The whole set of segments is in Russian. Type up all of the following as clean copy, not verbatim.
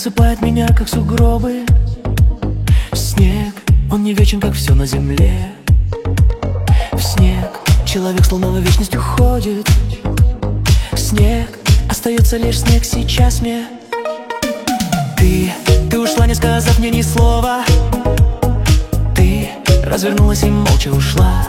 засыпает меня, как сугробы. Снег, он не вечен, как все на земле. В снег человек словно в вечность уходит. Снег, остается лишь снег сейчас мне. Ты ушла, не сказав мне ни слова. Ты развернулась и молча ушла.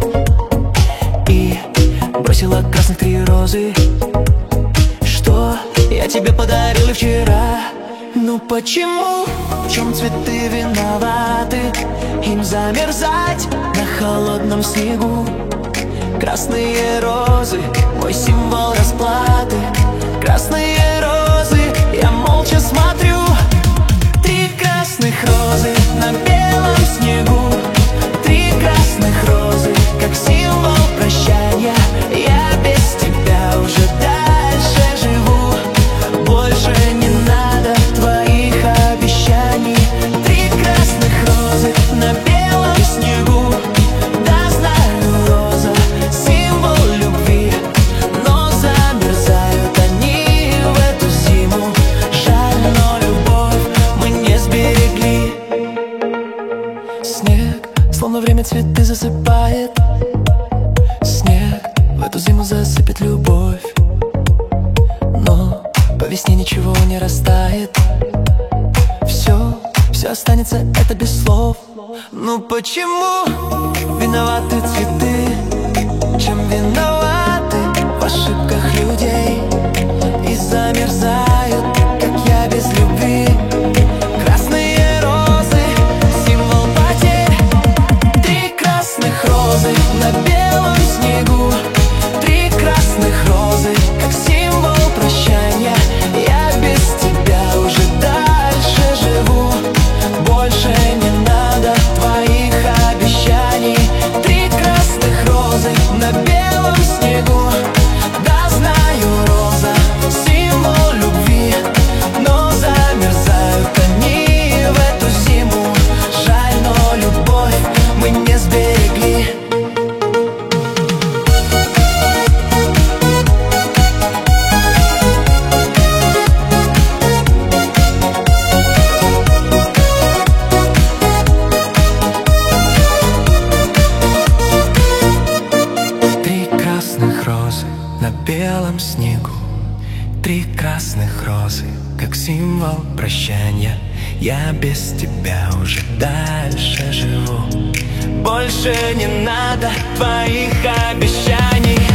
И бросила красных 3 розы, что я тебе подарил и вчера. Ну почему? В чем цветы виноваты? Им замерзать на холодном снегу. Красные розы, мой символ расплаты. Красные розы, я молча смотрю. 3 красных розы на белом снегу. 3 красных розы, как символ прощания. Я без тебя уже дальше живу. Больше не надо твоих обещаний. 3 красных розы на белом снегу. Да, знаю, роза — символ любви, но замерзают они в эту зиму. Жаль, но любовь мы не сберегли. Снег, словно время цветы засыпает. Снег в эту зиму засыпет любовь, но по весне ничего не растает. Все останется, это без слов. Ну почему виноваты цветы? Чем виноваты в ошибках людей? И замерзают, как я без любви. Красные розы, символ потерь. 3 красных розы на белом снегу. 3 красных розы, как символ прощания. Я без тебя уже дальше живу. Больше не надо твоих обещаний. 3 красных розы на белом снегу. Да, знаю, роза — символ любви, но замерзают они в эту зиму. Жаль, но любовь мы не сберегли. На белом снегу. 3 красных розы, как символ прощания. Я без тебя уже дальше живу. Больше не надо твоих обещаний.